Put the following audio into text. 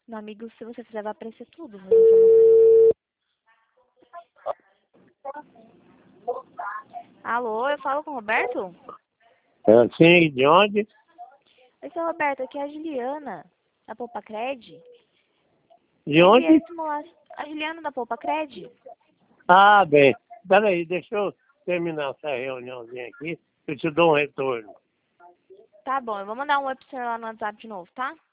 Meu amigo, se você fizer, vai aparecer tudo. As informações. Alô, eu falo com o Roberto? Sim, de onde? Oi, seu Roberto, aqui é a Juliana, da Poupa Cred. De onde? A Juliana da Poupa Cred. Ah, bem. Peraí, deixa eu terminar essa reuniãozinha aqui. Eu te dou um retorno. Tá bom, eu vou mandar um oi pro senhor lá no WhatsApp de novo, tá?